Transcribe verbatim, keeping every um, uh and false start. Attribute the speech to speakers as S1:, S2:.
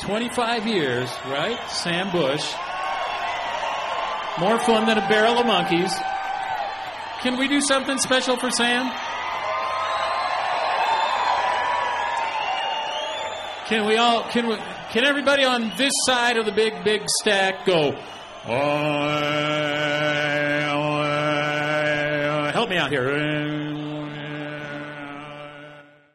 S1: twenty-five years, right? Sam Bush. More fun than a barrel of monkeys. Can we do something special for Sam? Can we all, can we, can everybody on this side of the big, big stack go, oh, help me out here.